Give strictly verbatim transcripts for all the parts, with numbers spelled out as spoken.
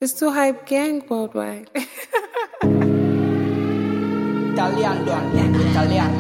It's too hype gang worldwide. Italian don, Italian.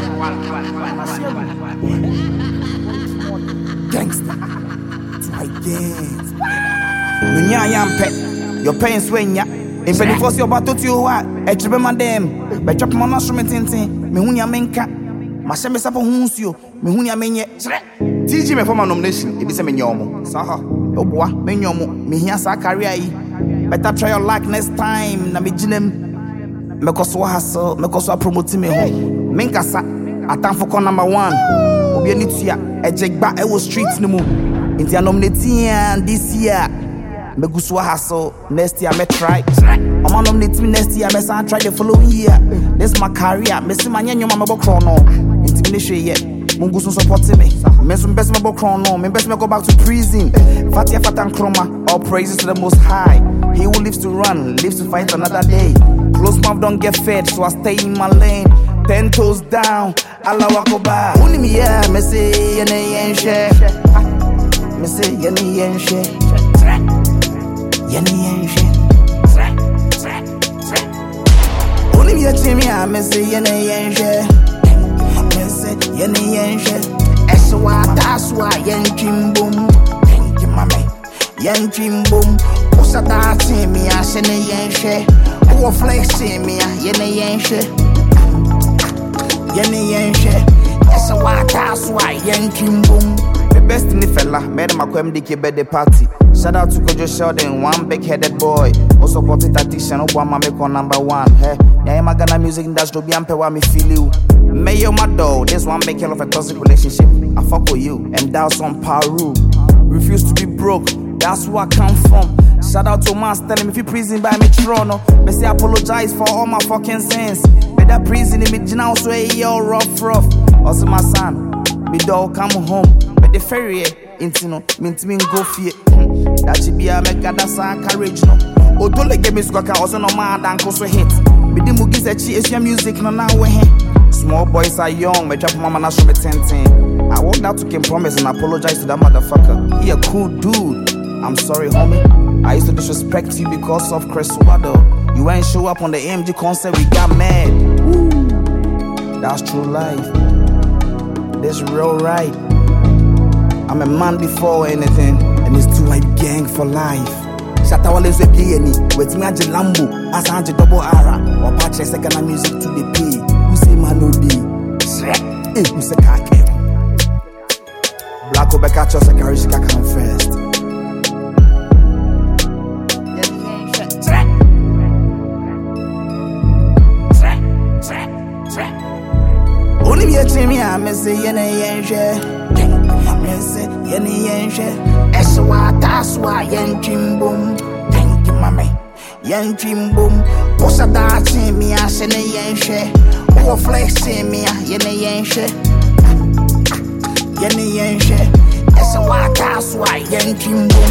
Gangsta. My gangs. Nunya yampe. Your parents when ya. If any force your battle to you what? A tribe man them. But chop man instrument tintin. Me hunya menka. Ma sheme sapo hunsio. Me hunya menye. T G me for my nomination. It be say me nyomo. Saha. Oboa me nyomo. Me hia sa career yi. Better try your luck next time. Na me jinem. Me koso hustle. Me koso promote me ho. Menkasa. Atam for con number one. Obi ani tua. Ejek ba e wo streets no mu. Inti nominating this year. Me go so hustle. Next year me try. I'm nominate me next year. Me say try the following year. This my career. Me see my nyoma me bo chrono. Inti me share yet. Mungu so support me. Me so best me bo chrono. Me best me go back to prison. Fatia fatan kroma. All praises to the Most High. He who lives to run, lives to fight another day. Close mouth don't get fed, so I stay in my lane. Ten toes down, Allah wakoba. Uni mi ya, me say yene yenshe. Me say yene yenshe. Yene yenshe. Uni mi ya chimi ya, me say yene yenshe. Me say yene yenshe. Eswa taswa yen chimbum. Thank you, mame. Yen chimbum. Usata see me, I say ne yenshe. Who flex see me, yene yenshe. Yene yenshe. Esa wata swa yen chimbum. The best in the fella, made my quem dike birthday party. Shout out to Kojo Sheldon, one big-headed boy. Also supported tactician, Obama make on number one. Hey, yeah, I'm gonna music industry, be ampe wa me feel you. Mayo my dog, this one make hell of a toxic relationship. I fuck with you, and that's on Paru. Refuse to be broke, that's where I come from. Shout out to Mas, telling me if you prison by me Toronto. Me say apologize for all my fucking sins. But that prison in me now so hey all rough rough. Also my son, me dog come home. But the ferry into no, mean to me go fear. That should be a make that sound courage no. Odole get me squawk also no man than cause we hit. Me the mugis that she is your music no now we here. Small boys are young, me drop mama na show me ten ten. I walked out to Kim Promise and apologize to that motherfucker. He a cool dude. I'm sorry, homie. I used to disrespect you because of Chris Wado. You ain't show up on the A M G concert, we got mad. Woo. That's true life. This real right. I'm a man before anything, and it's too hype gang for life. Shata wale so play any, with me aje Lambo, asa aje double ara, or patch a second music to the pay. Who say man no di? Shrek, eh, who say kake? Black Obeka Cho say carry shika come first. Only me a chimney, I say yene yenshe. Me say yene yenshe. Eswa taswa yen chimbum. Thank you, mame. Yen chimbum. Posa da chimney, I say ne yenshe. Who flex me, yene yenshe. Yene yenshe. Eswa taswa yen chimbum.